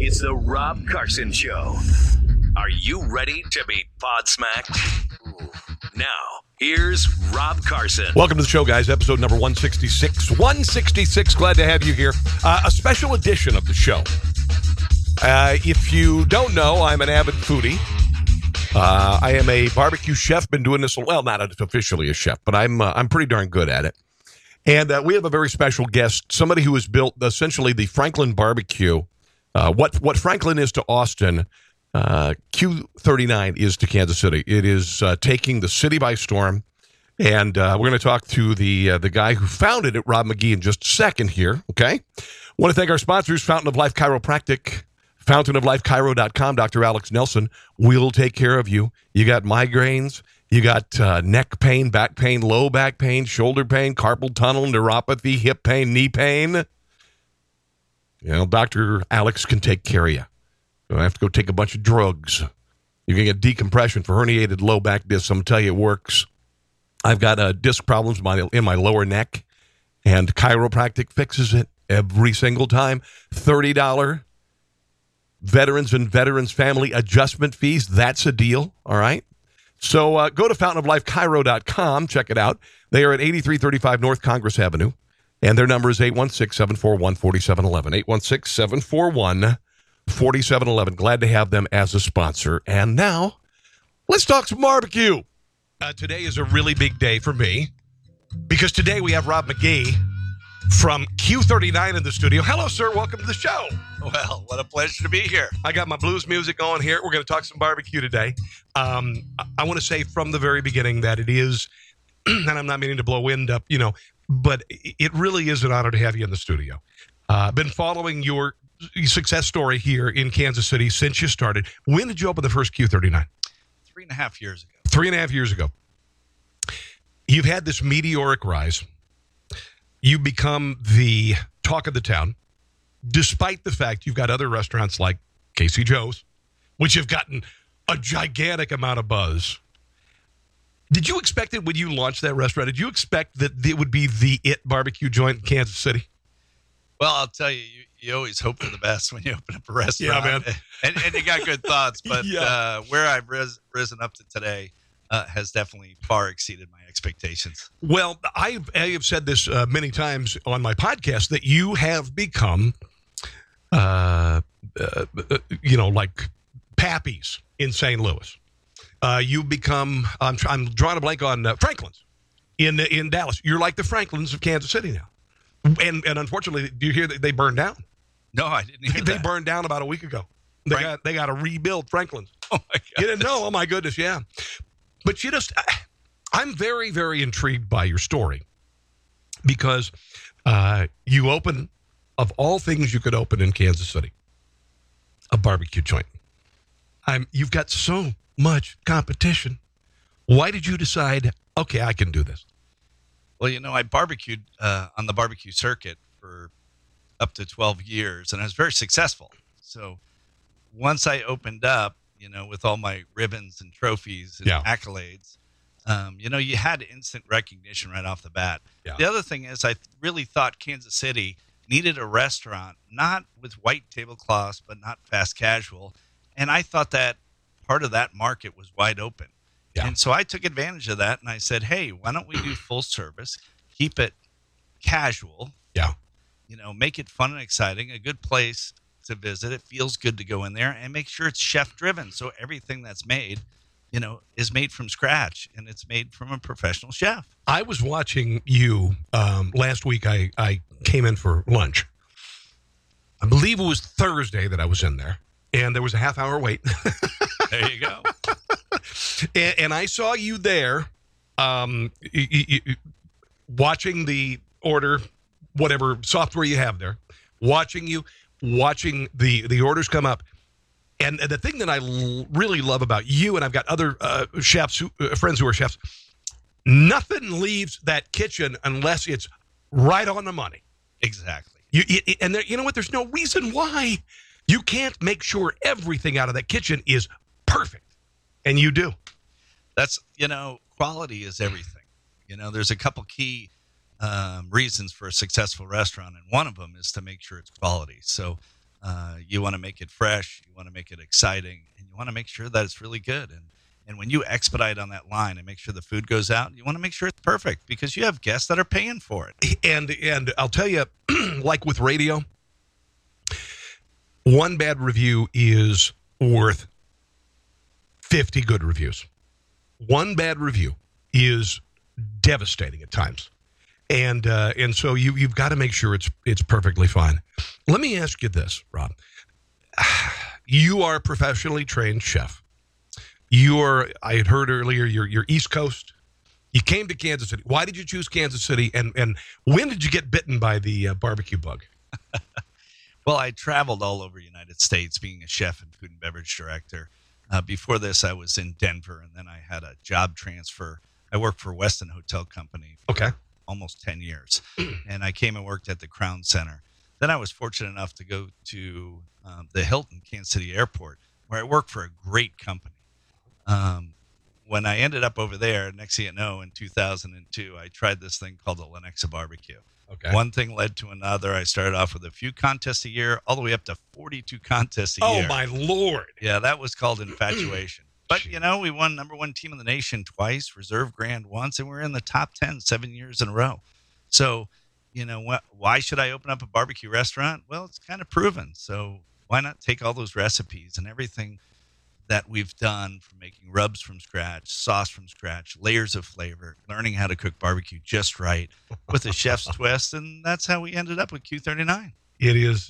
It's the Rob Carson Show. Are you ready to be podsmacked? Now, here's Rob Carson. Welcome to the show, guys. Episode number 166. 166. Glad to have you here. A special edition of the show. If you don't know, I'm an avid foodie. I am a barbecue chef. Been doing this, well, not officially a chef, but I'm pretty darn good at it. And we have a very special guest, somebody who has built essentially the Franklin barbecue. What Franklin is to Austin, Q39 is to Kansas City. It is taking the city by storm. And we're going to talk to the guy who founded it, Rob McGee, in just a second here. Okay. Want to thank our sponsors, Fountain of Life Chiropractic, fountainoflifechiro.com. Dr. Alex Nelson will take care of you. You got migraines, you got neck pain, back pain, low back pain, shoulder pain, carpal tunnel, neuropathy, hip pain, knee pain. You know, Dr. Alex can take care of you. You don't have to go take a bunch of drugs. You can get decompression for herniated low back discs. I'm going to tell you it works. I've got disc problems in my lower neck, and chiropractic fixes it every single time. $30 veterans and veterans family adjustment fees. That's a deal, all right? So go to fountainoflifechiro.com. Check it out. They are at 8335 North Congress Avenue, and their number is 816-741-4711. 816-741-4711. Glad to have them as a sponsor. And now, let's talk some barbecue. Today is a really big day for me because today we have Rob McGee from Q39 in the studio. Hello, sir. Welcome to the show. Well, what a pleasure to be here. I got my blues music on here. We're going to talk some barbecue today. I want to say from the very beginning that it is, and I'm not meaning to blow wind up, but it really is an honor to have you in the studio. Been following your success story here in Kansas City since you started. When did you open the first Q39? 3.5 years ago. 3.5 years ago. You've had this meteoric rise. You've become the talk of the town, despite the fact you've got other restaurants like Casey Joe's, which have gotten a gigantic amount of buzz. Did you expect it when you launched that restaurant? Did you expect that it would be the it barbecue joint in Kansas City? Well, I'll tell you, you always hope for the best when you open up a restaurant. Yeah, man. And you got good thoughts, but Yeah. Where I've risen up to today has definitely far exceeded my expectations. Well, I have said this many times on my podcast that you have become, like Pappy's in St. Louis. You've become, I'm drawing a blank on Franklin's in Dallas. You're like the Franklins of Kansas City now. And unfortunately, do you hear that they burned down? No, I didn't hear They that. burned down about a week ago. They got to rebuild Franklin's. Oh, my God. You didn't know? Oh, my goodness, yeah. But I'm very, very intrigued by your story because you open, of all things you could open in Kansas City, a barbecue joint. You've got so much competition. Why did you decide, okay, I can do this? Well, I barbecued on the barbecue circuit for up to 12 years, and I was very successful. So once I opened up, with all my ribbons and trophies and accolades, you had instant recognition right off the bat. Yeah. The other thing is I really thought Kansas City needed a restaurant, not with white tablecloths, but not fast casual. And I thought that part of that market was wide open. Yeah. And so I took advantage of that, and I said, hey, why don't we do full service, keep it casual, Yeah. make it fun and exciting, a good place to visit. It feels good to go in there, and make sure it's chef driven. So everything that's made, is made from scratch, and it's made from a professional chef. I was watching you last week. I came in for lunch. I believe it was Thursday that I was in there, and there was a half-hour wait. There you go. and I saw you there watching the order, whatever software you have there, watching the orders come up. And the thing that I really love about you, and I've got other chefs, friends who are chefs, nothing leaves that kitchen unless it's right on the money. Exactly. And you know what? There's no reason why you can't make sure everything out of that kitchen is perfect. And you do. That's, quality is everything. There's a couple key reasons for a successful restaurant, and one of them is to make sure it's quality. So You want to make it fresh. You want to make it exciting, and you want to make sure that it's really good. And when you expedite on that line and make sure the food goes out, you want to make sure it's perfect because you have guests that are paying for it. And I'll tell you, like with radio, one bad review is worth 50 good reviews. One bad review is devastating at times. And so you've got to make sure it's perfectly fine. Let me ask you this, Rob. You are a professionally trained chef. I had heard earlier, you're East Coast. You came to Kansas City. Why did you choose Kansas City? And when did you get bitten by the barbecue bug? Well, I traveled all over the United States being a chef and food and beverage director. Before this, I was in Denver, and then I had a job transfer. I worked for Westin Hotel Company for almost 10 years, and I came and worked at the Crown Center. Then I was fortunate enough to go to the Hilton Kansas City Airport, where I worked for a great company. When I ended up over there, next thing you know, in 2002, I tried this thing called the Lenexa Barbecue. Okay. One thing led to another. I started off with a few contests a year, all the way up to 42 contests a year. Oh, my Lord. Yeah, that was called infatuation. But, we won number one team in the nation twice, reserve grand once, and we're in the top 10 7 years in a row. So, why should I open up a barbecue restaurant? Well, it's kind of proven. So why not take all those recipes and everything that we've done, from making rubs from scratch, sauce from scratch, layers of flavor, learning how to cook barbecue just right with a chef's twist, and that's how we ended up with Q39. It is,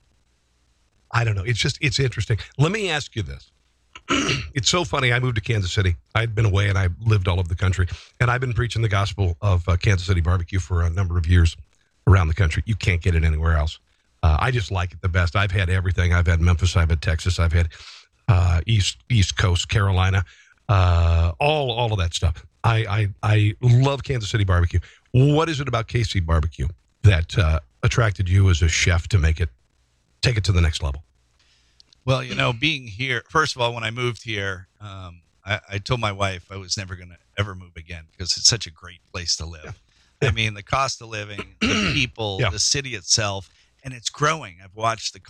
I don't know. It's interesting. Let me ask you this. It's so funny. I moved to Kansas City. I'd been away, and I lived all over the country, and I've been preaching the gospel of Kansas City barbecue for a number of years around the country. You can't get it anywhere else. I just like it the best. I've had everything. I've had Memphis. I've had Texas. I've had East Coast, Carolina, all of that stuff. I love Kansas City barbecue. What is it about KC barbecue that attracted you as a chef to take it to the next level? Well, being here, first of all, when I moved here, I told my wife I was never going to ever move again because it's such a great place to live. Yeah. I mean, the cost of living, the people, the city itself, and it's growing. I've watched the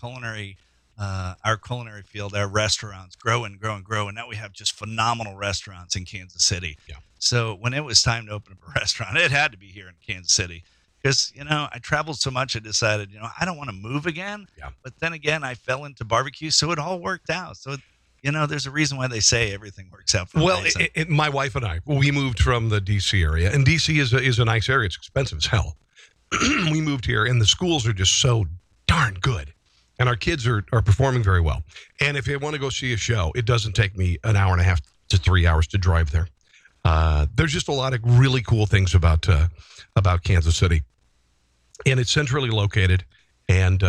our culinary field, our restaurants grow and grow and grow. And now we have just phenomenal restaurants in Kansas City. Yeah. So when it was time to open up a restaurant, it had to be here in Kansas City because, I traveled so much. I decided, I don't want to move again. Yeah. But then again, I fell into barbecue. So it all worked out. So, there's a reason why they say everything works out for me. My wife and I, we moved from the D.C. area. And D.C. is a nice area. It's expensive as hell. We moved here, and the schools are just so darn good. And our kids are performing very well. And if they want to go see a show, it doesn't take me an hour and a half to 3 hours to drive there. There's just a lot of really cool things about Kansas City. And it's centrally located, and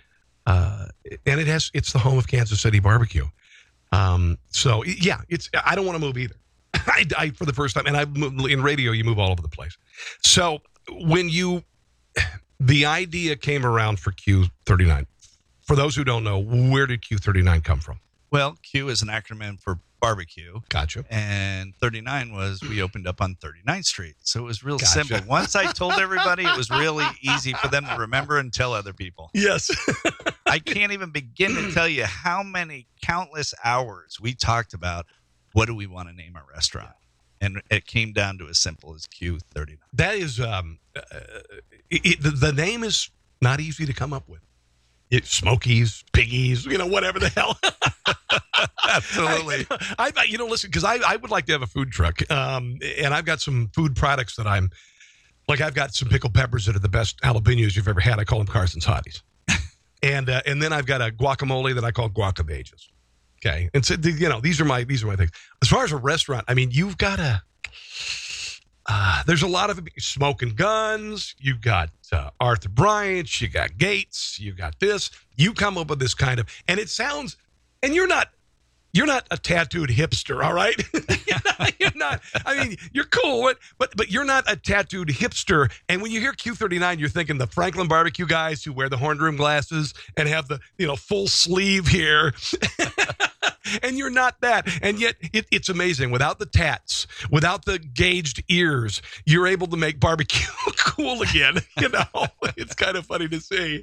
it's the home of Kansas City barbecue. So yeah, I don't want to move either. I for the first time, and in radio, you move all over the place. So when the idea came around for Q39, for those who don't know, where did Q39 come from? Well, Q is an acronym for barbecue. Gotcha. And 39 was we opened up on 39th Street. So it was real simple. Once I told everybody, it was really easy for them to remember and tell other people. Yes. I can't even begin to tell you how many countless hours we talked about what do we want to name our restaurant. And it came down to as simple as Q39. That is, the name is not easy to come up with. Smokies, Piggies, whatever the hell. Absolutely. Listen, because I would like to have a food truck. And I've got some food products that I've got some pickled peppers that are the best jalapenos you've ever had. I call them Carson's Hotties. And then I've got a guacamole that I call guacabages. Okay. And so, these are my things. As far as a restaurant, you've got to, there's a lot of Smoking Guns. You've got Arthur Bryant. You got Gates. You got this. You come up with this kind of, and it sounds, and you're not a tattooed hipster, all right? You're not. You're cool, but you're not a tattooed hipster. And when you hear Q39, you're thinking the Franklin barbecue guys who wear the horn rim glasses and have the full sleeve here. And you're not that. And yet it's amazing. Without the tats, without the gauged ears, you're able to make barbecue cool again. It's kind of funny to see.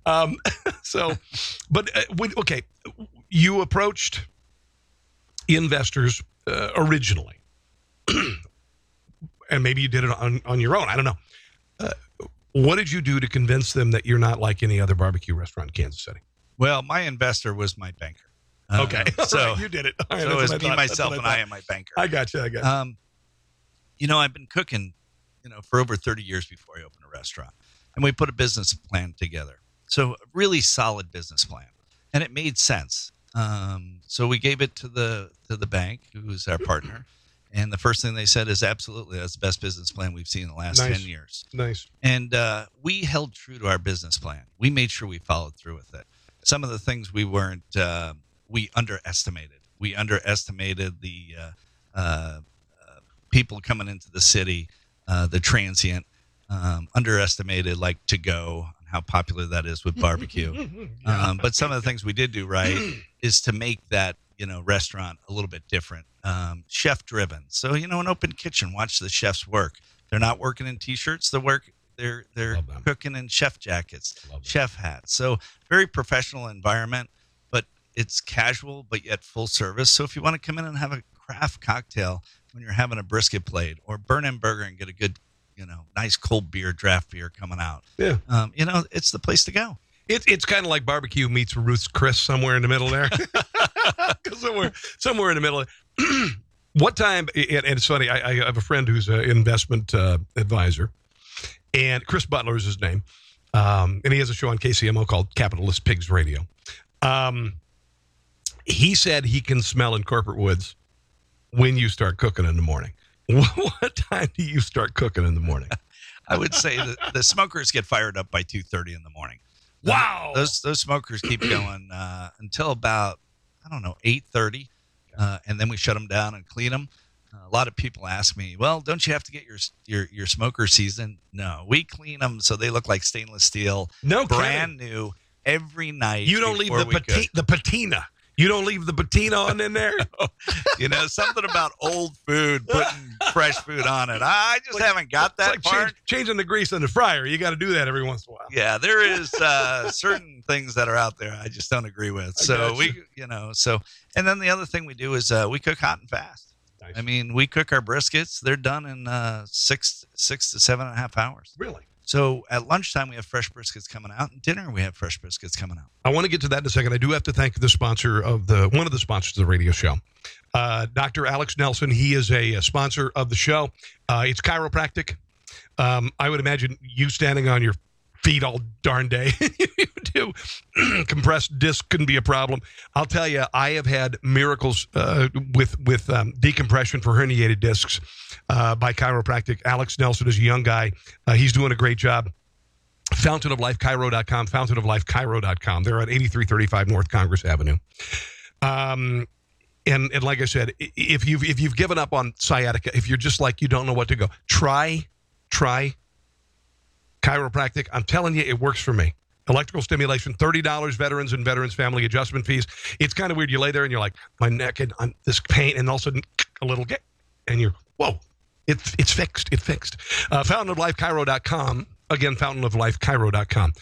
Okay, you approached investors originally. And maybe you did it on your own. I don't know. What did you do to convince them that you're not like any other barbecue restaurant in Kansas City? Well, my investor was my banker. Okay. So right, you did it. All right, so it was me, myself, and I am my banker. I got you. I've been cooking, for over 30 years before I opened a restaurant. And we put a business plan together. So a really solid business plan. And it made sense. So we gave it to the bank, who's our partner. And the first thing they said is, absolutely, that's the best business plan we've seen in the last 10 years. Nice. And we held true to our business plan. We made sure we followed through with it. Some of the things we underestimated. We underestimated the people coming into the city, the transient, underestimated like to-go, and how popular that is with barbecue. But some of the things we did do right is to make that restaurant a little bit different, chef driven. So an open kitchen. Watch the chefs work. They're not working in t-shirts. They're cooking in chef jackets, chef hats. So very professional environment, but it's casual but yet full service. So if you want to come in and have a craft cocktail when you're having a brisket plate, or burn in burger and get a good nice cold beer, draft beer coming out, it's the place to go. It's kind of like barbecue meets Ruth's Chris somewhere in the middle there. somewhere in the middle. What time? And it's funny. I have a friend who's an investment advisor, and Chris Butler is his name, and he has a show on KCMO called Capitalist Pigs Radio. He said he can smell in Corporate Woods when you start cooking in the morning. What time do you start cooking in the morning? I would say the smokers get fired up by 2:30 in the morning. Wow. Those smokers keep going until about 8:30, and then we shut them down and clean them. A lot of people ask me, well, don't you have to get your smoker seasoned? No, we clean them so they look like stainless steel, brand new every night. You don't leave the patina. You don't leave the patina on in there? Something about old food, putting fresh food on it. I just haven't got that part. Changing the grease in the fryer. You got to do that every once in a while. Yeah, there is certain things that are out there I just don't agree with. And then the other thing we do is we cook hot and fast. Nice. I mean, we cook our briskets. They're done in 6 to 7.5 hours. Really? So at lunchtime, we have fresh briskets coming out, and dinner, we have fresh briskets coming out. I want to get to that in a second. I do have to thank the sponsor of one of the sponsors of the radio show, Dr. Alex Nelson. He is a sponsor of the show. It's chiropractic. I would imagine you standing on your feet all darn day. You do. Compressed disc can be a problem. I'll tell you, I have had miracles with decompression for herniated discs by chiropractic. Alex Nelson is a young guy. He's doing a great job. FountainOfLifeChiro.com, FountainOfLifeChiro.com. They're at 8335 North Congress Avenue. And like I said, if you've given up on sciatica, if you're just like you don't know what to go, try chiropractic. I'm telling you, it works for me. Electrical stimulation, $30, veterans and veterans family adjustment fees. It's kind of weird. You lay there and you're like, my neck and I'm this pain, and all of a sudden a little get, and you're, whoa, it's fixed. It's fixed. FountainOfLifeChiro.com. Again, FountainOfLifeChiro.com.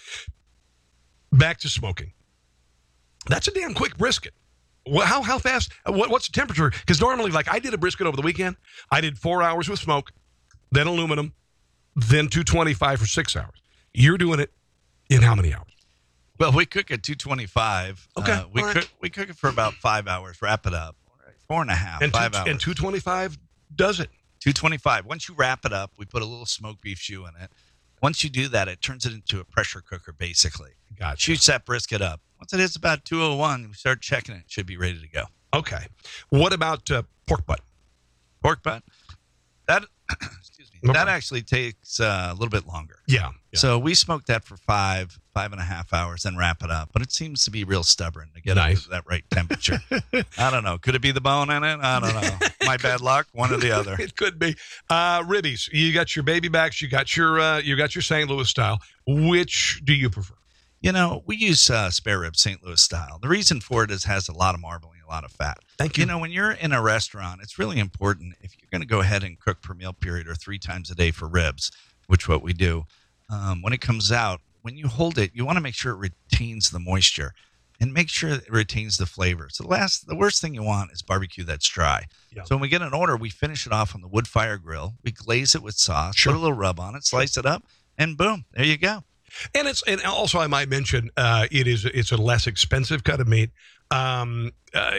Back to smoking. That's a damn quick brisket. How fast? What's the temperature? Because normally, like I did a brisket over the weekend. I did 4 hours with smoke, then aluminum, then 225 for 6 hours. You're doing it in how many hours? Well, we cook at 225. Okay. We cook it for about 5 hours, wrap it up. 4.5, and 5 hours. And 225 does it. 225. Once you wrap it up, we put a little smoked beef shoe in it. Once you do that, it turns it into a pressure cooker, basically. Gotcha. Shoots that brisket up. Once it hits about 201, we start checking it. It should be ready to go. Okay. What about pork butt? Pork butt? That, excuse me, that actually takes a little bit longer. Yeah. So we smoke that for 5.5 hours, then wrap it up. But it seems to be real stubborn to get up to that right temperature. I don't know. Could it be the bone in it? I don't know. My bad luck. One or the other. It could be. Ribbies. You got your baby backs. You got your St. Louis style. Which do you prefer? We use spare ribs, St. Louis style. The reason for it is it has a lot of marbling, a lot of fat. Thank you. When you're in a restaurant, it's really important if you're going to go ahead and cook per meal period or 3 times a day for ribs, which what we do. When it comes out, when you hold it, you want to make sure it retains the moisture and make sure it retains the flavor. So the worst thing you want is barbecue that's dry. Yeah. So when we get an order, we finish it off on the wood fire grill. We glaze it with sauce, Sure. put a little rub on it, slice it up, and boom, there you go. And also I might mention it's a less expensive cut of meat. I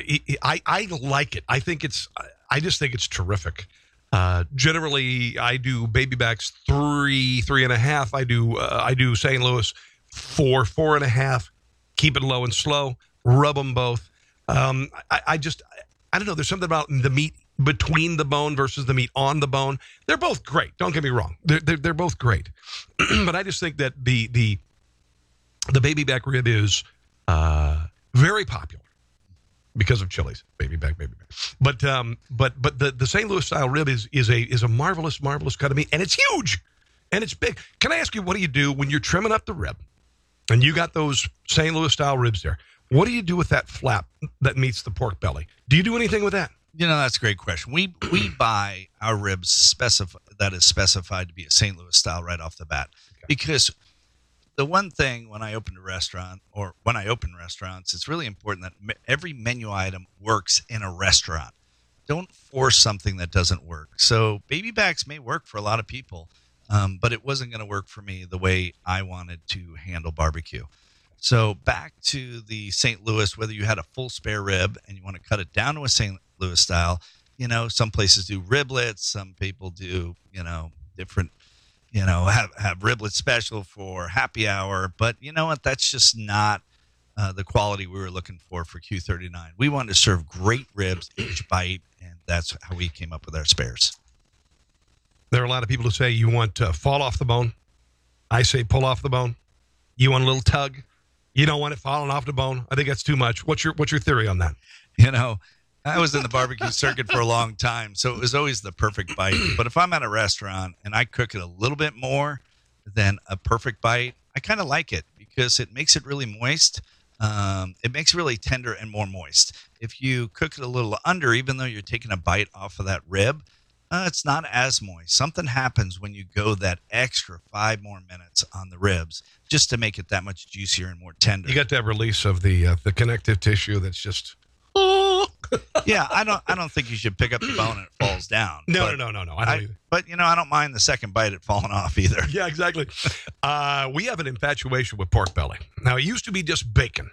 like it. I just think it's terrific. Generally, I do baby backs 3.5. I do St. Louis 4.5. Keep it low and slow. Rub them both. I don't know. There's something about the meat between the bone versus the meat on the bone. They're both great. Don't get me wrong. They're both great. But I just think that the baby back rib is very popular because of Chili's baby back. But the St. Louis style rib is a marvelous cut of meat, and it's huge and it's big. Can I ask you, what do you do when you're trimming up the rib and you got those St. Louis style ribs there? What do you do with that flap that meets the pork belly? Do you do anything with that? That's a great question. We buy our ribs that is specified to be a St. Louis style right off the bat. Okay. Because the one thing when I open restaurants, it's really important that every menu item works in a restaurant. Don't force something that doesn't work. So baby backs may work for a lot of people, but it wasn't going to work for me the way I wanted to handle barbecue. So back to the St. Louis, whether you had a full spare rib and you want to cut it down to a St. Louis style, some places do riblets, some people do, different, have riblet special for happy hour. But you know what? That's just not the quality we were looking for Q39. We wanted to serve great ribs each bite, and that's how we came up with our spares. There are a lot of people who say you want to fall off the bone. I say pull off the bone. You want a little tug. You don't want it falling off the bone. I think that's too much. What's your theory on that? I was in the barbecue circuit for a long time, so it was always the perfect bite. But if I'm at a restaurant and I cook it a little bit more than a perfect bite, I kind of like it because it makes it really moist. It makes it really tender and more moist. If you cook it a little under, even though you're taking a bite off of that rib, it's not as moist. Something happens when you go that extra 5 more minutes on the ribs just to make it that much juicier and more tender. You got that release of the connective tissue that's just... Yeah, I don't think you should pick up the bone and it falls down. No. I don't either. But I don't mind the second bite it falling off either. Yeah, exactly. We have an infatuation with pork belly. Now, it used to be just bacon.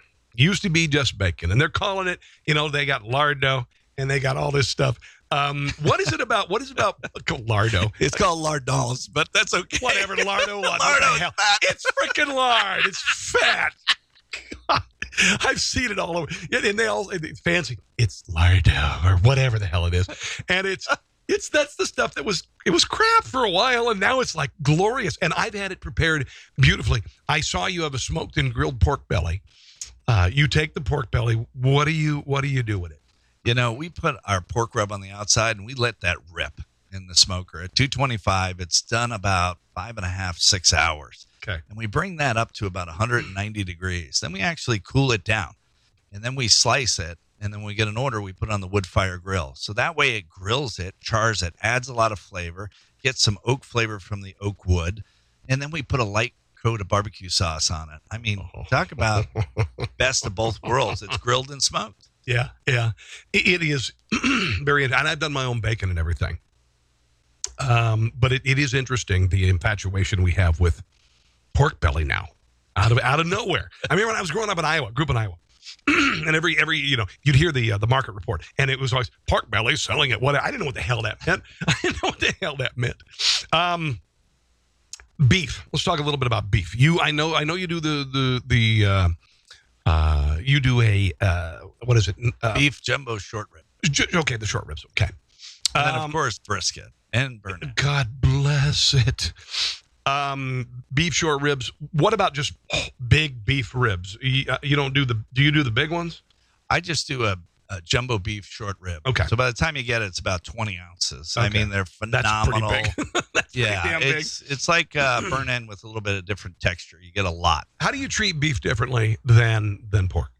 And they're calling it, they got lardo and they got all this stuff. What is it about lardo? It's called lardons, but that's okay. Whatever, lardo. What Lardo the hell? fat. It's freaking lard. It's fat. God, I've seen it all over. And it's fancy. It's lardo or whatever the hell it is. And that's the stuff it was crap for a while, and now it's like glorious. And I've had it prepared beautifully. I saw you have a smoked and grilled pork belly. You take the pork belly. What do you do with it? We put our pork rub on the outside and we let that rip in the smoker at 225. It's done about 5.5, 6 hours. Okay. And we bring that up to about 190 degrees. Then we actually cool it down and then we slice it. And then when we get an order, we put it on the wood fire grill. So that way it grills it, chars it, adds a lot of flavor, gets some oak flavor from the oak wood. And then we put a light coat of barbecue sauce on it. I mean, talk about best of both worlds. It's grilled and smoked. Yeah. It is very, and I've done my own bacon and everything. But it is interesting, the infatuation we have with pork belly now, out of nowhere. I remember when I was growing up in Iowa, grew up in Iowa, and every you'd hear the market report, and it was always pork belly selling at what. I didn't know what the hell that meant. Beef. Let's talk a little bit about beef. I know you do you do a what is it? Beef jumbo short rib. Okay, the short ribs. Okay, and then of course brisket and burn. God bless it. Beef short ribs. What about just big beef ribs? You don't do do you do the big ones? I just do a jumbo beef short rib. Okay. So by the time you get it, it's about 20 ounces. Okay. I mean, they're phenomenal. That's pretty big. That's pretty damn big. It's like burnt end with a little bit of different texture. You get a lot. How do you treat beef differently than pork?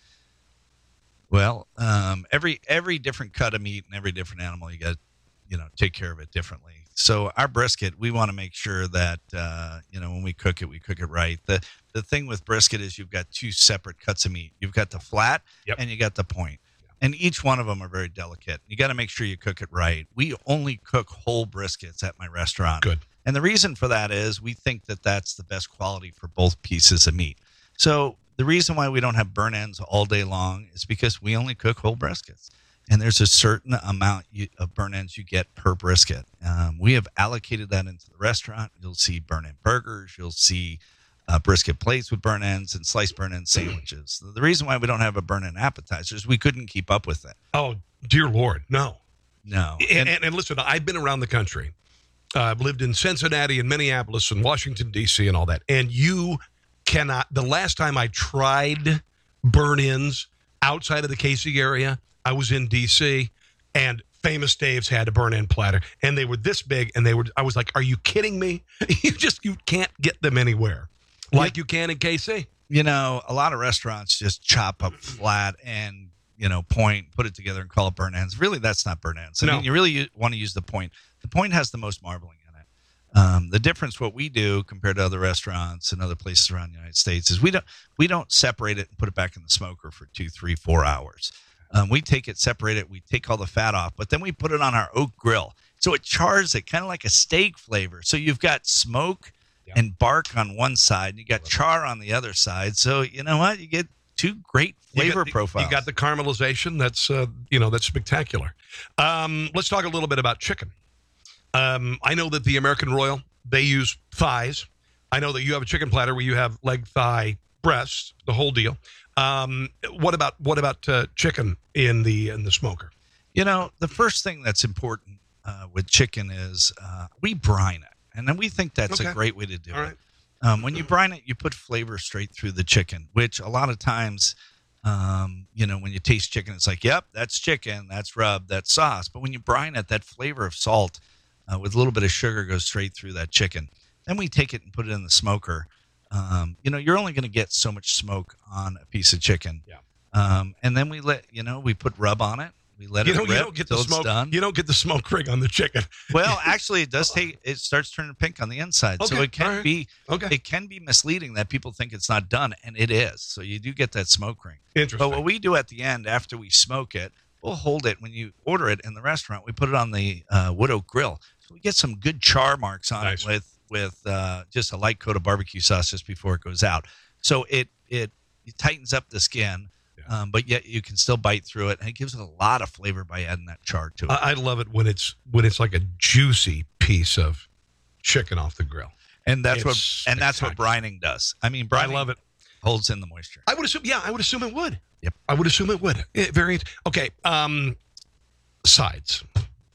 Well, every different cut of meat and every different animal, you got take care of it differently. So our brisket, we want to make sure that when we cook it right. The thing with brisket is you've got two separate cuts of meat. You've got the flat and you got the point. And each one of them are very delicate. You got to make sure you cook it right. We only cook whole briskets at my restaurant. Good. And the reason for that is we think that that's the best quality for both pieces of meat. So the reason why we don't have burn ends all day long is because we only cook whole briskets. And there's a certain amount of burn ends you get per brisket. We have allocated that into the restaurant. You'll see burn end burgers. You'll see brisket plates with burn ends and sliced burn end sandwiches. The reason why we don't have a burn end appetizer is we couldn't keep up with it. Oh, dear Lord, no. And listen, I've been around the country. I've lived in Cincinnati and Minneapolis and Washington, D.C. and all that. And you cannot, the last time I tried burn-ins outside of the Casey area, I was in D.C. and Famous Dave's had a burn-in platter. And they were this big, and I was like, are you kidding me? You can't get them anywhere like you can in KC. A lot of restaurants just chop up flat and, point, put it together and call it burn ends. Really, that's not burn ends. I mean, you really want to use the point. The point has the most marbling in it. The difference, what we do compared to other restaurants and other places around the United States, is we don't separate it and put it back in the smoker for 2, 3, 4 hours. We take it, separate it, we take all the fat off, but then we put it on our oak grill. So it chars it kind of like a steak flavor. So you've got smoke and bark on one side, and you got char on the other side. So you know what? You get two great flavor profiles. You got the caramelization. That's spectacular. Let's talk a little bit about chicken. I know that the American Royal, they use thighs. I know that you have a chicken platter where you have leg, thigh, breasts, the whole deal. What about chicken in the smoker? The first thing that's important with chicken is we brine it. And then we think that's a great way to do it. Right. When you brine it, you put flavor straight through the chicken, which a lot of times, when you taste chicken, it's like, yep, that's chicken, that's rub, that's sauce. But when you brine it, that flavor of salt with a little bit of sugar goes straight through that chicken. Then we take it and put it in the smoker. You're only going to get so much smoke on a piece of chicken. Yeah. And then we put rub on it. We let it rip you don't get the smoke. Done. You don't get the smoke ring on the chicken. Well, actually, it does it starts turning pink on the inside. Okay, so it can be Okay. It can be misleading that people think it's not done, and it is. So you do get that smoke ring. Interesting. But what we do at the end, after we smoke it, we'll hold it. When you order it in the restaurant, we put it on the wood oak grill. So we get some good char marks on Nice. it with just a light coat of barbecue sauce just before it goes out. So it tightens up the skin. But yet you can still bite through it, and it gives it a lot of flavor by adding that char to it. I love it when it's like a juicy piece of chicken off the grill, and that's what brining does. I mean, brining I love it. Holds in the moisture. I would assume it would. Yep. I would assume it would. Okay. Sides.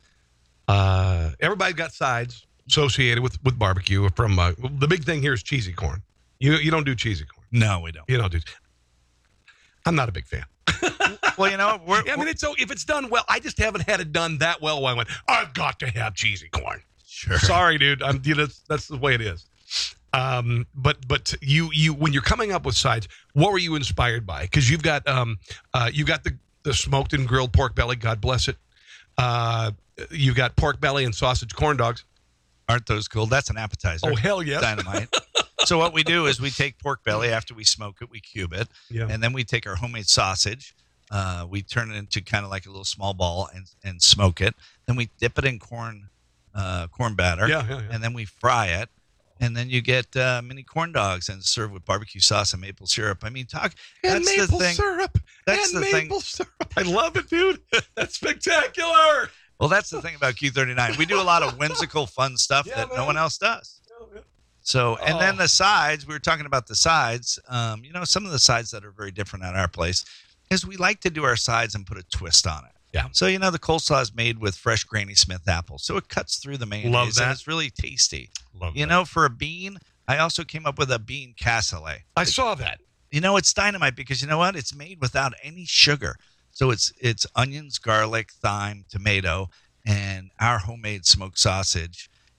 Everybody's got sides associated with barbecue. From the big thing here is cheesy corn. You don't do cheesy corn. No, we don't. You don't do. I'm not a big fan. Well, if it's done well, I just haven't had it done that well. Where I went, I've got to have cheesy corn. Sure. Sorry, dude. That's the way it is. But you when you're coming up with sides, what were you inspired by? Because you've got the smoked and grilled pork belly. God bless it. You got pork belly and sausage corn dogs. Aren't those cool? That's an appetizer. Oh, hell yes. Dynamite. So what we do is we take pork belly after we smoke it, we cube it, and then we take our homemade sausage. We turn it into kind of like a little small ball and smoke it. Then we dip it in corn batter, and then we fry it. And then you get mini corn dogs and serve with barbecue sauce and maple syrup. I mean, that's the thing. Syrup. That's and the maple thing. syrup. I love it, dude. That's spectacular. Well, that's the thing about Q39. We do a lot of whimsical, fun stuff that no one else does. So, and then the sides, we were talking about the sides. Some of the sides that are very different at our place is we like to do our sides and put a twist on it. Yeah. So, the coleslaw is made with fresh Granny Smith apples. So it cuts through the mayonnaise. Love that. And it's really tasty. Love that. For a bean, I also came up with a bean cassoulet. I saw that. It's dynamite because you know what? It's made without any sugar. So it's onions, garlic, thyme, tomato, and our homemade smoked sausage.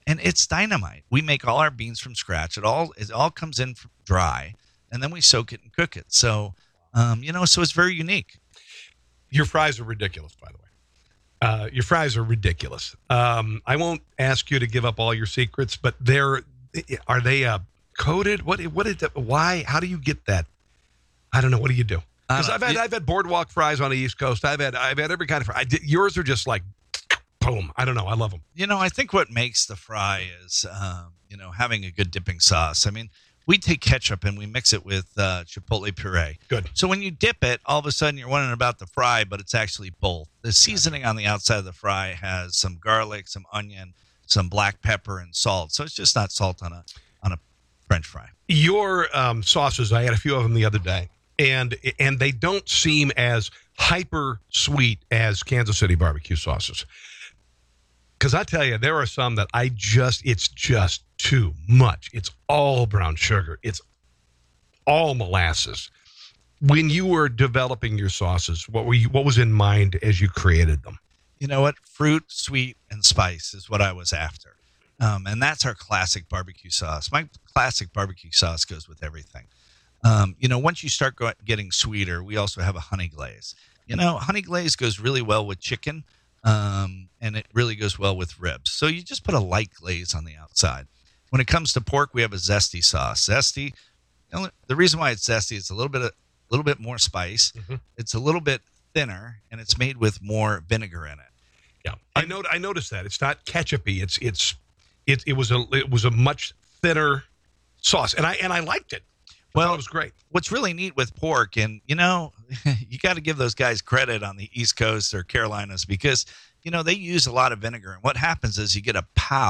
and it's dynamite. We make all our beans from scratch. It all comes in from dry, and then we soak it and cook it. So, so it's very unique. Your fries are ridiculous, by the way. Your fries are ridiculous. I won't ask you to give up all your secrets, but are they coated? What is that? Why? How do you get that? I don't know. What do you do? Because I've had boardwalk fries on the East Coast. I've had every kind of fry. Yours are just like boom. I don't know. I love them. I think what makes the fry is having a good dipping sauce. I mean, we take ketchup and we mix it with chipotle puree. Good. So when you dip it, all of a sudden you're wondering about the fry, but it's actually both. The seasoning on the outside of the fry has some garlic, some onion, some black pepper, and salt. So it's just not salt on a French fry. Your sauces, I had a few of them the other day, and they don't seem as hyper sweet as Kansas City barbecue sauces. Because I tell you, there are some that it's just too much. It's all brown sugar. It's all molasses. When you were developing your sauces, what was in mind as you created them? You know what? Fruit, sweet, and spice is what I was after. And that's our classic barbecue sauce. My classic barbecue sauce goes with everything. Once you start getting sweeter, we also have a honey glaze. Honey glaze goes really well with chicken. And it really goes well with ribs. So you just put a light glaze on the outside. When it comes to pork, we have a zesty sauce. Zesty, the reason why it's zesty is a little bit more spice. Mm-hmm. It's a little bit thinner, and it's made with more vinegar in it. Yeah, I noticed that it's not ketchupy. It was a much thinner sauce, and I liked it. Well, it was great. What's really neat with pork, and you got to give those guys credit on the East Coast or Carolinas because they use a lot of vinegar, and what happens is you get a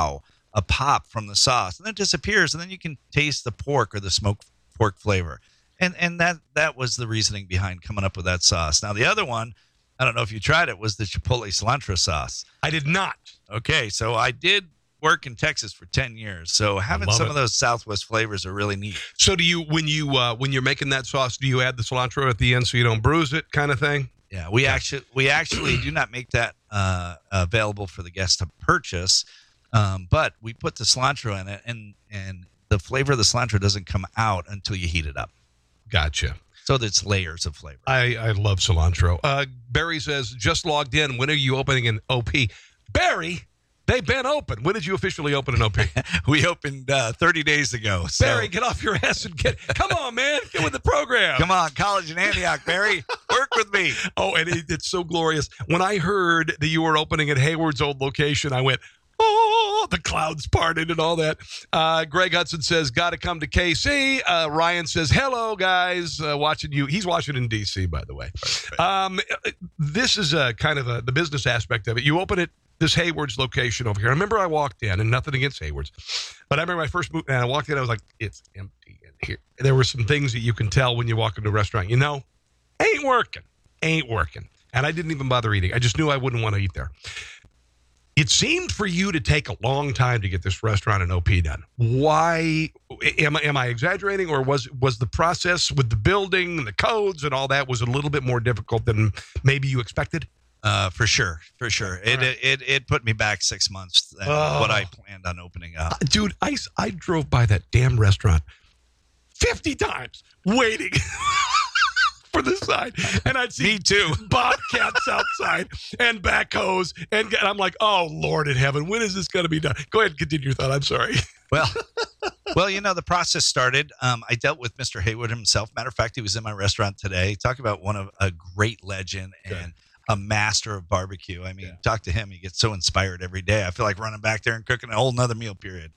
pop from the sauce, and then it disappears, and then you can taste the pork or the smoked pork flavor, and that was the reasoning behind coming up with that sauce. Now the other one, I don't know if you tried it, was the chipotle cilantro sauce. I did not. Okay, so I did work in Texas for 10 years, so having some of those Southwest flavors are really neat. So do you, when you're making that sauce, do you add the cilantro at the end so you don't bruise it, kind of thing? Yeah, we actually do not make that available for the guests to purchase, but we put the cilantro in it, and the flavor of the cilantro doesn't come out until you heat it up. Gotcha. So it's layers of flavor. I love cilantro. Barry says, just logged in. When are you opening an OP? Barry, they've been open. When did you officially open an OP? We opened 30 days ago. So. Barry, get off your ass and come on, man. Get with the program. Come on, college in Antioch, Barry. Work with me. Oh, and it's so glorious. When I heard that you were opening at Hayward's old location, I went, oh, the clouds parted and all that. Greg Hudson says, got to come to KC. Ryan says, hello, guys. Watching you. He's watching in D.C., by the way. This is kind of the business aspect of it. You open it. This Hayward's location over here. I remember I walked in, and nothing against Hayward's, but I remember my first move, and I walked in, I was like, it's empty in here. There were some things that you can tell when you walk into a restaurant, ain't working. And I didn't even bother eating. I just knew I wouldn't want to eat there. It seemed for you to take a long time to get this restaurant and OP done. Why? Am I exaggerating, or was the process with the building and the codes and all that was a little bit more difficult than maybe you expected? For sure. It put me back 6 months than what I planned on opening up. Dude, I drove by that damn restaurant 50 times waiting for the sign. And I'd see me too. Bobcats outside and backhoes. And I'm like, oh, Lord in heaven, when is this going to be done? Go ahead and continue your thought. I'm sorry. Well, the process started. I dealt with Mr. Hayward himself. Matter of fact, he was in my restaurant today. Talk about a great legend and a master of barbecue. I mean, talk to him. He gets so inspired every day. I feel like running back there and cooking a whole nother meal period.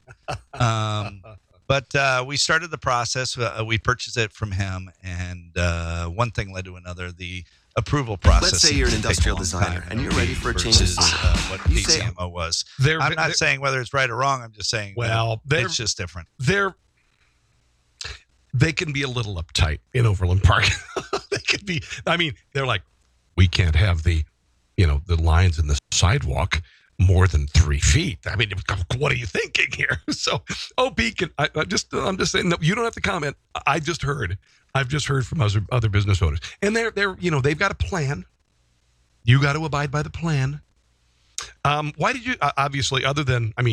But we started the process. We purchased it from him, and one thing led to another. The approval process. Let's say you're an industrial designer and you're ready for a change. What PCMO was. I'm not saying whether it's right or wrong. I'm just saying. Well, it's just different. They can be a little uptight in Overland Park. They could be. I mean, they're like, we can't have the lines in the sidewalk more than 3 feet. I mean, what are you thinking here? So, OP I'm just saying, no, you don't have to comment. I've just heard from other business owners, and they're they've got a plan. You got to abide by the plan. Why did you obviously, other than, I mean,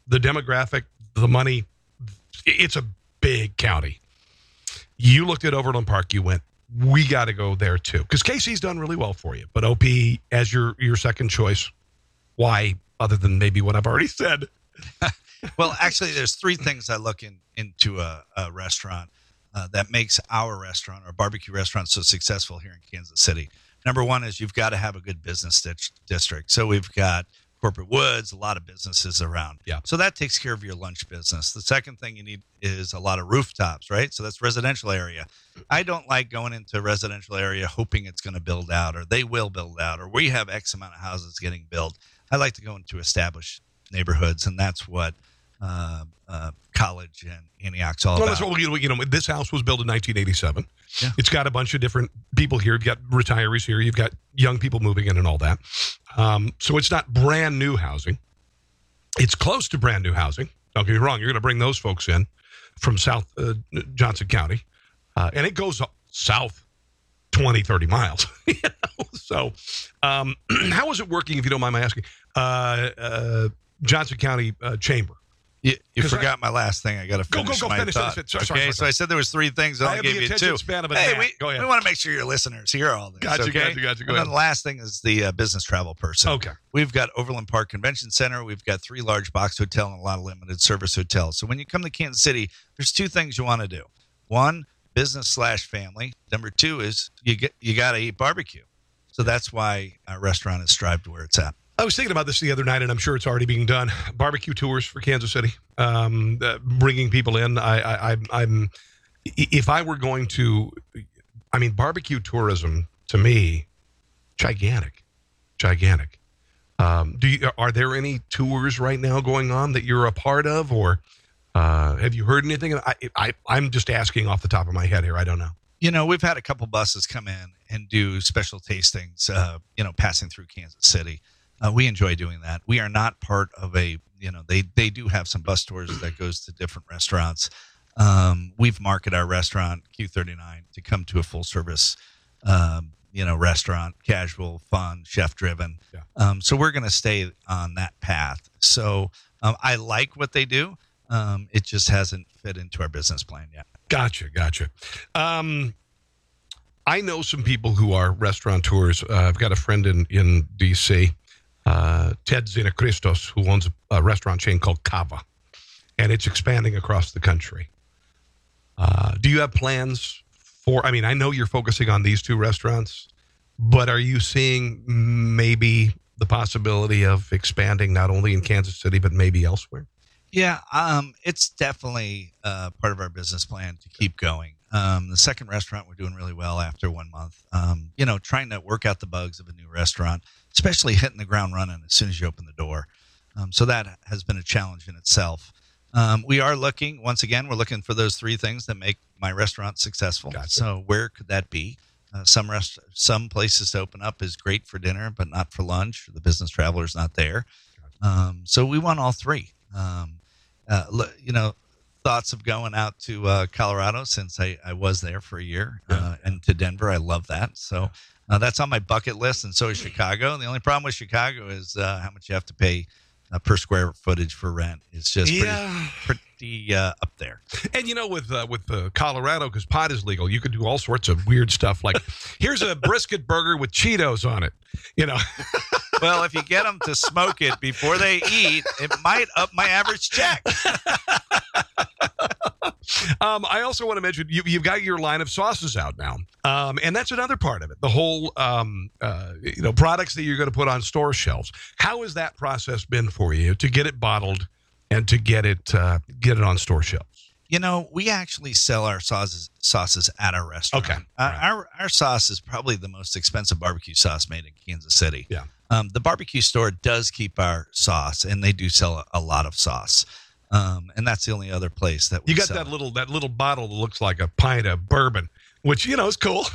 the demographic, the money, it's a big county. You looked at Overland Park, you went, we got to go there too. Because KC's done really well for you. But OP, as your second choice, why, other than maybe what I've already said? Well, actually, there's three things I look into a restaurant that makes our restaurant, our barbecue restaurant, so successful here in Kansas City. Number one is you've got to have a good business district. So we've got Corporate Woods, a lot of businesses around. Yeah. So that takes care of your lunch business. The second thing you need is a lot of rooftops, right? So that's residential area. I don't like going into a residential area hoping it's going to build out, or they will build out, or we have X amount of houses getting built. I like to go into established neighborhoods, and that's what College and Antioch's all about. That's what this house was built in 1987. Yeah. It's got a bunch of different people here. You've got retirees here. You've got young people moving in and all that. So it's not brand new housing. It's close to brand new housing. Don't get me wrong. You're going to bring those folks in from South Johnson County. And it goes south 20, 30 miles. So how is it working, if you don't mind my asking? Johnson County Chamber. You forgot my last thing. I got to finish my thought. Finish. Sorry. So I said there was three things. I gave you two. Span of a hey, Go ahead. we want to make sure your listeners hear all this. Gotcha. Go And ahead. then the last thing is the business travel person. Okay. We've got Overland Park Convention Center. We've got 3 large box hotels and a lot of limited service hotels. So when you come to Kansas City, there's 2 things you want to do. One, business/family. Number 2 is you got to eat barbecue. So that's why our restaurant is strived to where it's at. I was thinking about this the other night, and I'm sure it's already being done. Barbecue tours for Kansas City, bringing people in. I'm if I were going to, barbecue tourism to me, gigantic. Are there any tours right now going on that you're a part of, or have you heard anything? I'm just asking off the top of my head here. I don't know. We've had a couple buses come in and do special tastings, passing through Kansas City. We enjoy doing that. We are not part of they do have some bus tours that goes to different restaurants. We've marketed our restaurant, Q39, to come to a full service, restaurant, casual, fun, chef driven. Yeah. So we're going to stay on that path. So I like what they do. It just hasn't fit into our business plan yet. Gotcha. I know some people who are restaurateurs. I've got a friend in D.C., Ted Xenocristos, who owns a restaurant chain called Cava, and it's expanding across the country. Do you have plans for, I know you're focusing on these 2 restaurants, but are you seeing maybe the possibility of expanding not only in Kansas City, but maybe elsewhere? Yeah, it's definitely part of our business plan to keep going. The second restaurant, we're doing really well after 1 month. Trying to work out the bugs of a new restaurant, especially hitting the ground running as soon as you open the door. So that has been a challenge in itself. We are looking, once again, we're looking for those 3 things that make my restaurant successful. Gotcha. So where could that be? Some places to open up is great for dinner, but not for lunch. The business traveler's not there. So we want all 3. Thoughts of going out to Colorado, since I was there for a year, and to Denver. I love that. So that's on my bucket list, and so is Chicago. The only problem with Chicago is how much you have to pay per square footage for rent. It's just pretty up there. And with Colorado, because pot is legal, you could do all sorts of weird stuff. Like, here's a brisket burger with Cheetos on it. Well, if you get them to smoke it before they eat, it might up my average check. I also want to mention you've got your line of sauces out now, and that's another part of it. The whole products that you're going to put on store shelves. How has that process been for you to get it bottled and to get it on store shelves? We actually sell our sauces at our restaurant. Okay. Our sauce is probably the most expensive barbecue sauce made in Kansas City. Yeah. The barbecue store does keep our sauce, and they do sell a lot of sauce. And that's the only other place that we you got sell. that little bottle that looks like a pint of bourbon, which is cool.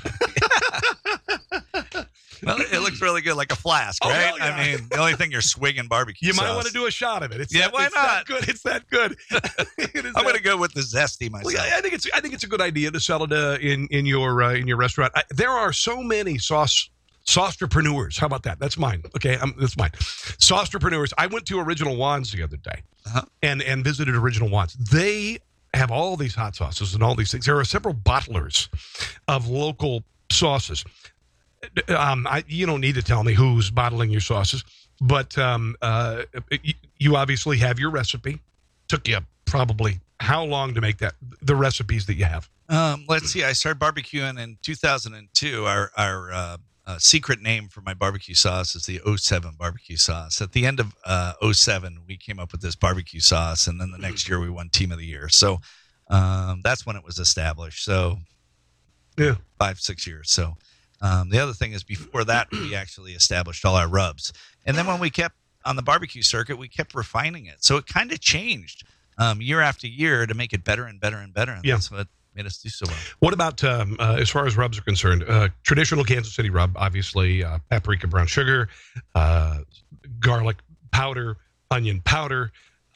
Well, it looks really good, like a flask, right? Oh, yeah. The only thing you're swigging barbecue You sauce. might want to do a shot of it. Why not? It's that good. I'm going to go with the zesty myself. Well, I think it's a good idea to sell it in your restaurant. There are so many sauce Saucepreneurs. How about that? That's mine. Okay, that's mine. Saucepreneurs. I went to Original Wands the other day and visited Original Wands. They have all these hot sauces and all these things. There are several bottlers of local sauces. You don't need to tell me who's bottling your sauces, but you obviously have your recipe. Took you probably how long to make the recipes that you have? Let's see. I started barbecuing in 2002. Our secret name for my barbecue sauce is the 07 barbecue sauce. At the end of 07, we came up with this barbecue sauce, and then the next year we won Team of the Year. So that's when it was established. So 5-6 years. So the other thing is before that, we actually established all our rubs. And then when we kept on the barbecue circuit, we kept refining it. So it kind of changed year after year to make it better and better and better. And that's what made us do so well. What about as far as rubs are concerned? Traditional Kansas City rub, obviously, paprika, brown sugar, garlic powder, onion powder,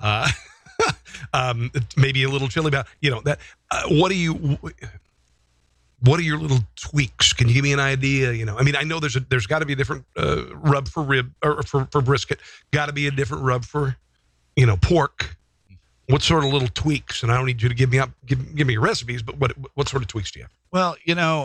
maybe a little chili powder. You know that. What are your little tweaks? Can you give me an idea? You know, I mean, I know there's got to be a different rub for rib or for brisket. Got to be a different rub for, pork. What sort of little tweaks? And I don't need you to give me your recipes, but what sort of tweaks do you have? Well,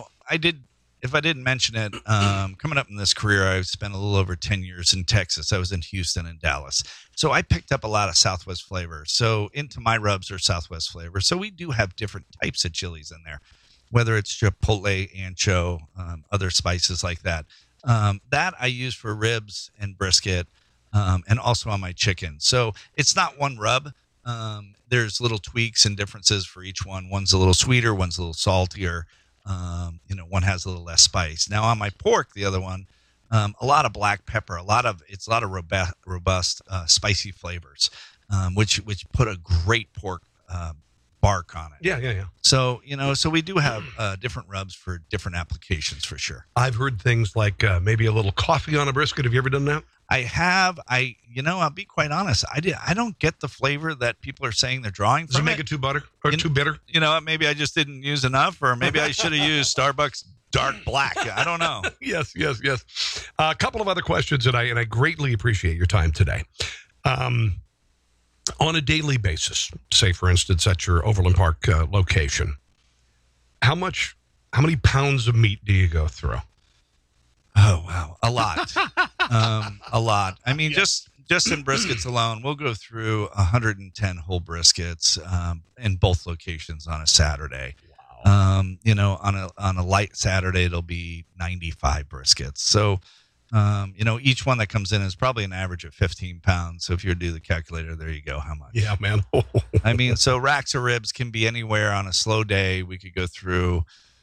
if I didn't mention it, coming up in this career, I've spent a little over 10 years in Texas. I was in Houston and Dallas. So I picked up a lot of Southwest flavors. So into my rubs are Southwest flavors. So we do have different types of chilies in there, whether it's chipotle, ancho, other spices like that. That I use for ribs and brisket, and also on my chicken. So it's not one rub. There's little tweaks and differences for each one. One's a little sweeter, one's a little saltier. One has a little less spice. Now on my pork, the other one, a lot of black pepper, a lot of robust spicy flavors, which put a great pork bark on it. Yeah. So so we do have different rubs for different applications for sure. I've heard things like maybe a little coffee on a brisket. Have you ever done that? I have. I'll be quite honest. I don't get the flavor that people are saying they're drawing from. Does it make it too butter or too bitter? Maybe I just didn't use enough, or maybe I should have used Starbucks dark black. I don't know. Yes. A couple of other questions, and I greatly appreciate your time today. On a daily basis, say for instance at your Overland Park location, how many pounds of meat do you go through? Oh, wow. A lot. A lot. I mean, just in briskets alone, we'll go through 110 whole briskets in both locations on a Saturday. Wow. On a light Saturday, it'll be 95 briskets. So, each one that comes in is probably an average of 15 pounds. So if you do the calculator, there you go. How much? Yeah, man. I mean, so racks of ribs can be anywhere. On a slow day, we could go through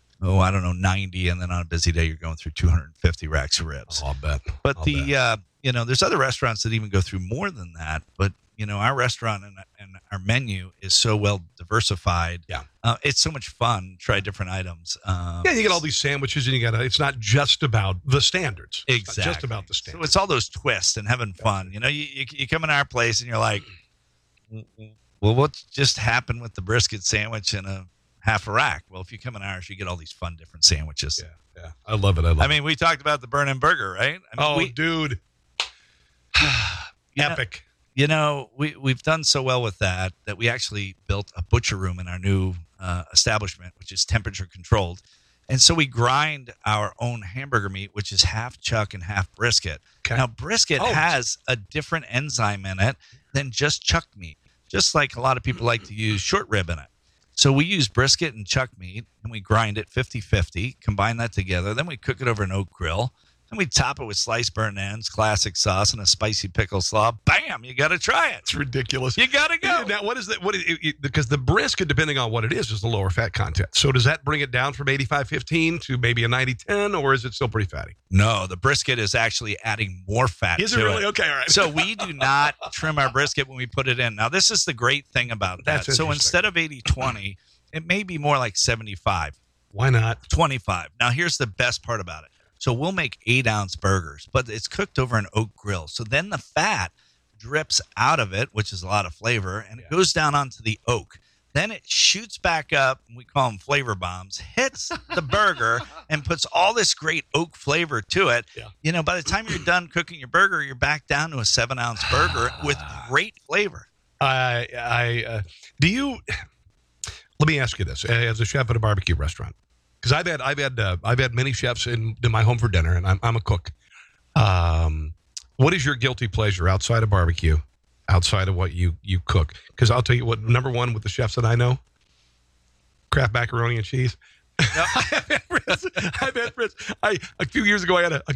90, and then on a busy day, you're going through 250 racks of ribs. I'll bet. But there's other restaurants that even go through more than that. But our restaurant and our menu is so well diversified. Yeah, it's so much fun. Try different items. You get all these sandwiches, and it's not just about the standards. Exactly, it's not just about the standards. So it's all those twists and having fun. You come in our place and you're like, well, what just happened with the brisket sandwich and a half a rack? Well, if you come in ours, you get all these fun different sandwiches. Yeah. I love it. I mean, we talked about the burn-in burger, right? Dude. Epic. We've done so well with that we actually built a butcher room in our new establishment, which is temperature controlled. And so we grind our own hamburger meat, which is half chuck and half brisket. Okay. Now, brisket has a different enzyme in it than just chuck meat, just like a lot of people like to use short rib in it. So we use brisket and chuck meat, and we grind it 50-50, combine that together. Then we cook it over an oak grill. Then we top it with sliced burnt ends, classic sauce, and a spicy pickle slaw. Bam! You got to try it. It's ridiculous. You got to go. Now, what is that? Because the brisket, depending on what it is the lower fat content. So does that bring it down from 85-15 to maybe a 90-10, or is it still pretty fatty? No, the brisket is actually adding more fat. Is it really? Okay, all right. So we do not trim our brisket when we put it in. Now, this is the great thing about that. So instead of 80-20, it may be more like 75. Why not? 25. Now, here's the best part about it. So we'll make 8-ounce burgers, but it's cooked over an oak grill. So then the fat drips out of it, which is a lot of flavor, and it goes down onto the oak. Then it shoots back up, and we call them flavor bombs, hits the burger and puts all this great oak flavor to it. Yeah. By the time you're done cooking your burger, you're back down to a 7-ounce burger with great flavor. Do you? Let me ask you this: as a chef at a barbecue restaurant, because I've had many chefs in my home for dinner, and I'm a cook. What is your guilty pleasure outside of barbecue? Outside of what you cook? Because I'll tell you what, number one with the chefs that I know, Kraft macaroni and cheese. No. I've had friends. A few years ago, I had a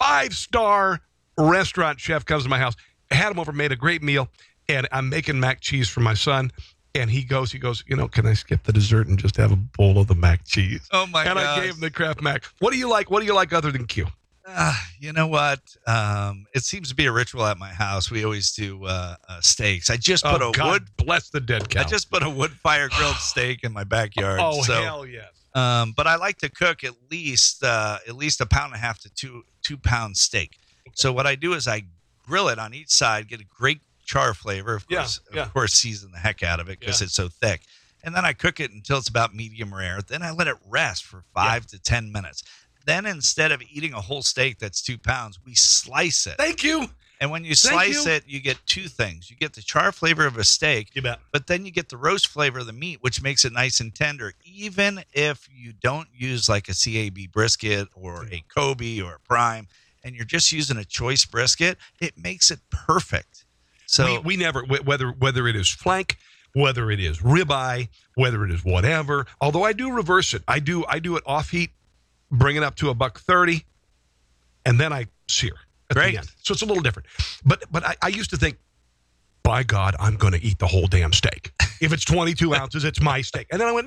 5-star restaurant chef comes to my house. I had him over, made a great meal, and I'm making mac cheese for my son. And he goes, can I skip the dessert and just have a bowl of the mac cheese? Oh my god! And I gave him the Kraft mac. What do you like? What do you like other than Q? You know what? It seems to be a rritual at my house. We always do steaks. I just put bless the dead cow. I just put a wood fire grilled steak in my backyard. Oh, hell yes. But I like to cook at least 1.5 pounds to 2 pound steak. So what I do is I grill it on each side, get a great char flavor. Of course, season the heck out of it because it's so thick. And then I cook it until it's about medium rare. Then I let it rest for 5 to 10 minutes. Then instead of eating a whole steak that's 2 pounds, we slice it. Thank you. And when you slice it, you get two things. You get the char flavor of a steak, you bet. But then you get the roast flavor of the meat, which makes it nice and tender. Even if you don't use like a CAB brisket or a Kobe or a prime, and you're just using a choice brisket, it makes it perfect. So we never, whether it is flank, whether it is ribeye, whether it is whatever, although I do reverse it. I do it off heat. Bring it up to $1.30, and then I sear at the end. So it's a little different. But I used to think, by God, I'm going to eat the whole damn steak. If it's 22 ounces, it's my steak. And then I went,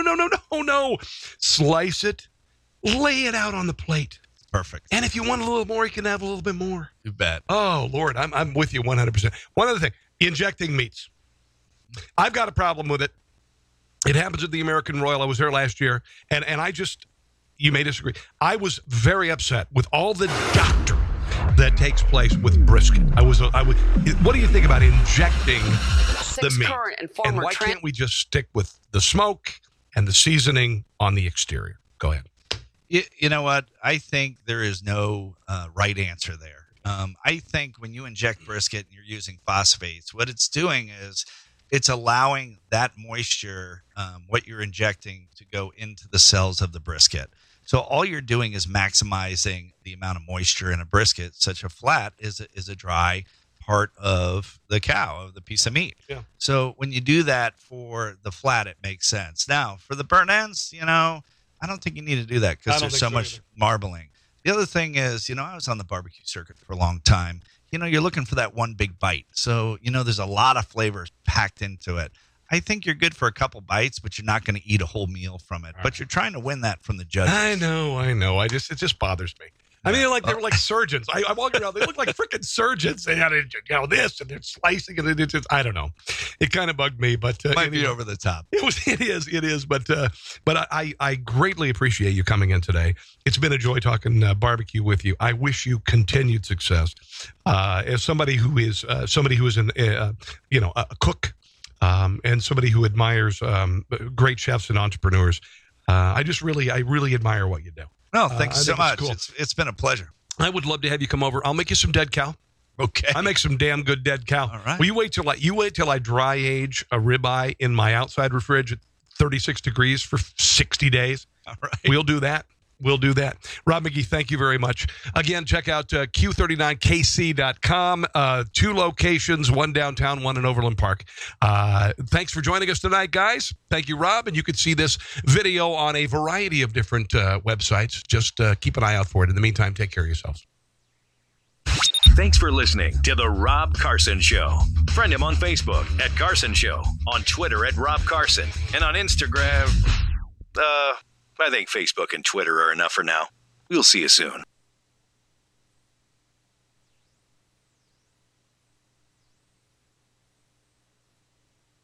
no. Slice it, lay it out on the plate. Perfect. And if you want a little more, you can have a little bit more. You bet. Oh, Lord, I'm with you 100%. One other thing, injecting meats. I've got a problem with it. It happens at the American Royal. I was there last year, and I just... You may disagree. I was very upset with all the doctoring that takes place with brisket. What do you think about injecting the meat? And why can't we just stick with the smoke and the seasoning on the exterior? Go ahead. You know what? I think there is no right answer there. I think when you inject brisket and you're using phosphates, what it's doing is it's allowing that moisture, what you're injecting, to go into the cells of the brisket. So all you're doing is maximizing the amount of moisture in a brisket. Such a flat is a dry part of the cow, of the piece of meat. Yeah. So when you do that for the flat, it makes sense. Now, for the burnt ends, I don't think you need to do that because there's so much marbling. The other thing is, I was on the barbecue circuit for a long time. You're looking for that one big bite. So, there's a lot of flavors packed into it. I think you're good for a couple bites, but you're not going to eat a whole meal from it. But you're trying to win that from the judges. I know. It just bothers me. I mean, they were like surgeons. I walk around, they look like freaking surgeons. They had this, and they're slicing, and it's I don't know. It kind of bugged me, but might be over the top. It is. But I greatly appreciate you coming in today. It's been a joy talking barbecue with you. I wish you continued success. As somebody who is a cook. And somebody who admires great chefs and entrepreneurs, I really admire what you do. No, thanks so much. Cool. It's been a pleasure. I would love to have you come over. I'll make you some dead cow. Okay. I make some damn good dead cow. All right. Will you wait till I dry age a ribeye in my outside fridge at 36 degrees for 60 days? All right. We'll do that. Rob McGee, thank you very much. Again, check out Q39KC.com. 2 locations, one downtown, one in Overland Park. Thanks for joining us tonight, guys. Thank you, Rob. And you can see this video on a variety of different websites. Just keep an eye out for it. In the meantime, take care of yourselves. Thanks for listening to The Rob Carson Show. Friend him on Facebook at Carson Show, on Twitter at Rob Carson, and on Instagram, I think Facebook and Twitter are enough for now. We'll see you soon.